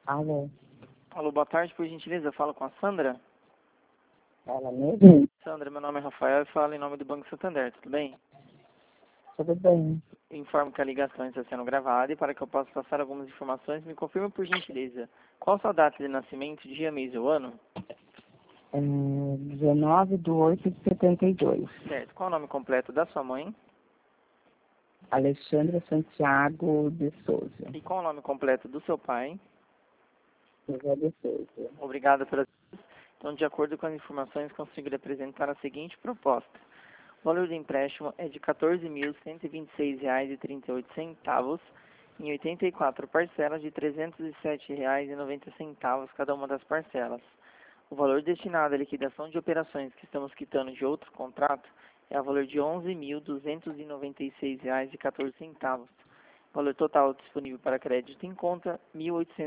Alô, Alô, boa tarde, por gentileza, eu falo com a Sandra. ela mesmo? Sandra, meu nome é Rafael e falo em nome do Banco Santander, tudo bem? Tudo bem. Informo que a ligação está sendo gravada e para que eu possa passar algumas informações, me confirma por gentileza. Qual sua data de nascimento, dia, mês ou ano? 19/8/72. Certo. Qual o nome completo da sua mãe? Alexandra Santiago de Souza. E qual o nome completo do seu pai? José de Souza. Obrigado pelas... Então, de acordo com as informações, consigo lhe apresentar a seguinte proposta. O valor do empréstimo é de R$ 14.126,38 em 84 parcelas de R$ 307,90 cada uma das parcelas. O valor destinado à liquidação de operações que estamos quitando de outro contrato é o valor de R$ 11.296,14. O valor total disponível para crédito em conta, R$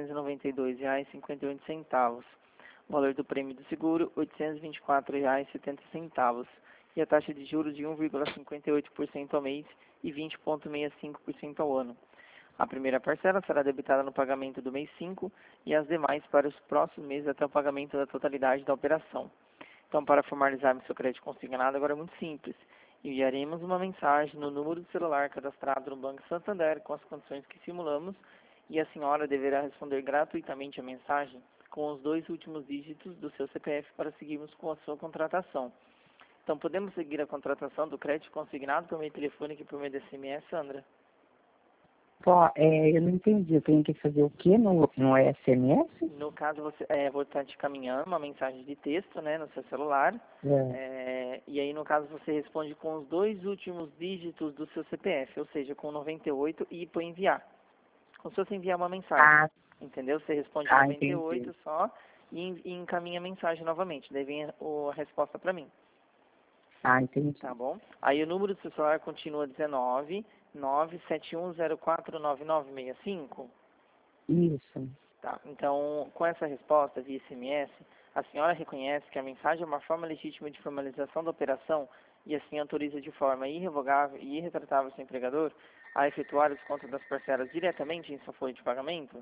1.892,58. O valor do prêmio do seguro, R$ 824,70. E a taxa de juros de 1,58% ao mês e 20,65% ao ano. A primeira parcela será debitada no pagamento do mês 5 e as demais para os próximos meses até o pagamento da totalidade da operação. Então, para formalizarmos seu crédito consignado, agora é muito simples. Enviaremos uma mensagem no número do celular cadastrado no Banco Santander com as condições que simulamos e a senhora deverá responder gratuitamente a mensagem com os 2 últimos dígitos do seu CPF para seguirmos com a sua contratação. Então, podemos seguir a contratação do crédito consignado por meio telefônico e por meio de SMS, Sandra? Eu não entendi. Eu tenho que fazer o quê no SMS? No caso, vou estar te caminhando uma mensagem de texto, né, no seu celular. E aí, no caso, você responde com os 2 últimos dígitos do seu CPF, ou seja, com 98 e põe enviar. Como se você enviar uma mensagem, entendeu? Você responde 98 Entendi. só e encaminha a mensagem novamente. Daí vem a resposta para mim. Entendi. Tá bom? Aí o número do seu celular continua 19 971049965. Isso. Tá. Então, com essa resposta via SMS, a senhora reconhece que a mensagem é uma forma legítima de formalização da operação e assim autoriza de forma irrevogável e irretratável seu empregador a efetuar o desconto das parcelas diretamente em sua folha de pagamento?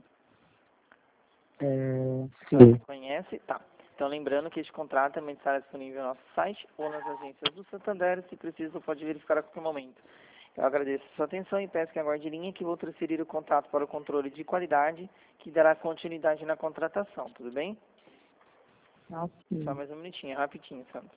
Sim. Reconhece? Tá. Então, lembrando que este contrato também estará disponível no nosso site ou nas agências do Santander. Se precisa, pode verificar a qualquer momento. Eu agradeço a sua atenção e peço que aguarde em linha que vou transferir o contato para o controle de qualidade, que dará continuidade na contratação. Tudo bem? Ok. Só mais um minutinho, rapidinho, Sandra.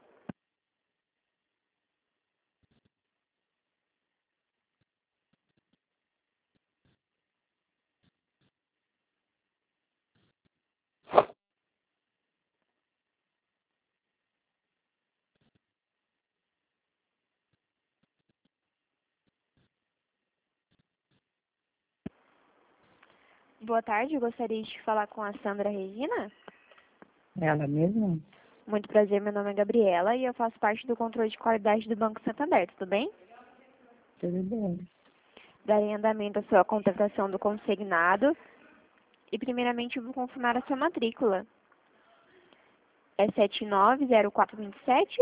Boa tarde, eu gostaria de falar com a Sandra Regina. Ela mesma? Muito prazer, meu nome é Gabriela e eu faço parte do controle de qualidade do Banco Santander, tudo bem? Tudo bem. Darei andamento à sua contratação do consignado e primeiramente eu vou confirmar a sua matrícula. É 790427?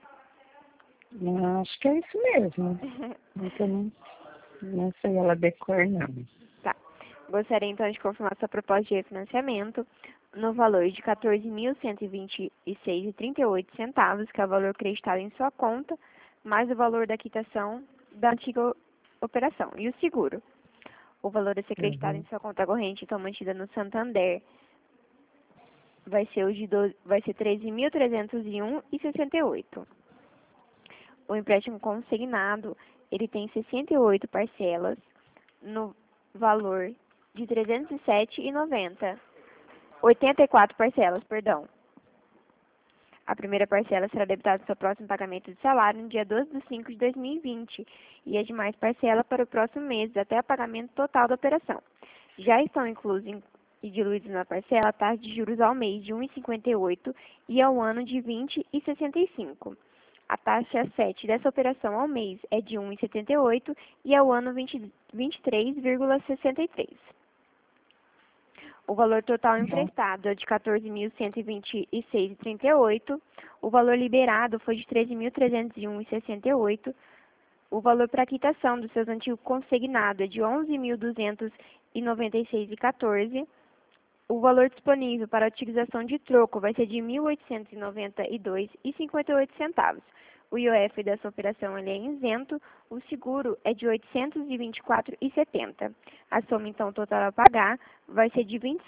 Acho que é isso mesmo. Eu não sei ela decor, não. Tá. Gostaria então de confirmar sua proposta de refinanciamento no valor de R$ 14.126,38, que é o valor creditado em sua conta, mais o valor da quitação da antiga operação. E o seguro? O valor a ser creditado em sua conta corrente, então mantida no Santander, vai ser R$ 13.301,68. O empréstimo consignado, ele tem 68 parcelas no valor de R$ 307,90. 84 parcelas, perdão. A primeira parcela será debitada no seu próximo pagamento de salário no dia 12/5/2020 e as demais parcelas para o próximo mês, até o pagamento total da operação. Já estão inclusos e diluídos na parcela a taxa de juros ao mês de 1,58 e ao ano de 20,65. A taxa 7 dessa operação ao mês é de 1,78 e ao ano 23,63. O valor total emprestado é de R$ 14.126,38. O valor liberado foi de R$ 13.301,68. O valor para quitação dos seus antigos consignados é de R$ 11.296,14. O valor disponível para a utilização de troco vai ser de R$ 1.892,58. O IOF dessa operação ele é isento, o seguro é de R$ 824,70. A soma, então, total a pagar vai ser de R$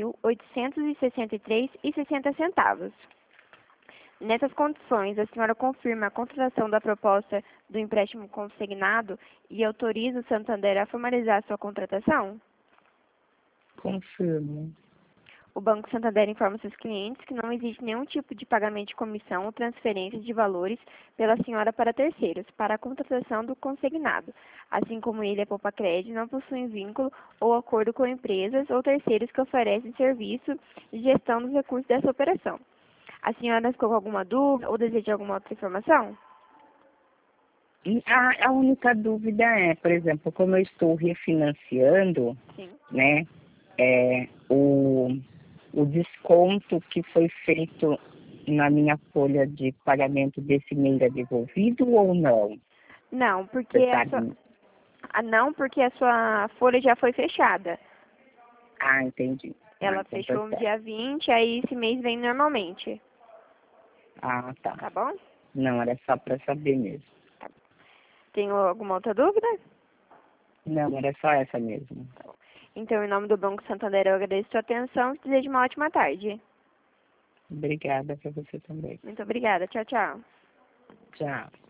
25.863,60. Nessas condições, a senhora confirma a contratação da proposta do empréstimo consignado e autoriza o Santander a formalizar sua contratação? Confirmo. O Banco Santander informa seus clientes que não existe nenhum tipo de pagamento de comissão ou transferência de valores pela senhora para terceiros, para a contratação do consignado. Assim como ele, a Poupa-Cred, não possui vínculo ou acordo com empresas ou terceiros que oferecem serviço de gestão dos recursos dessa operação. A senhora ficou com alguma dúvida ou deseja alguma outra informação? E a única dúvida é, por exemplo, como eu estou refinanciando, Sim. né, o desconto que foi feito na minha folha de pagamento desse mês é devolvido ou não? Não, porque Você sabe? não, porque a sua folha já foi fechada. Ah, entendi. Ela Então tá fechou no certo. dia 20, aí esse mês vem normalmente. Ah, tá. Tá bom? Não, era só para saber mesmo. Tem alguma outra dúvida? Não, era só essa mesmo. Então, em nome do Banco Santander, eu agradeço a sua atenção e desejo uma ótima tarde. Obrigada para você também. Muito obrigada. Tchau, tchau. Tchau.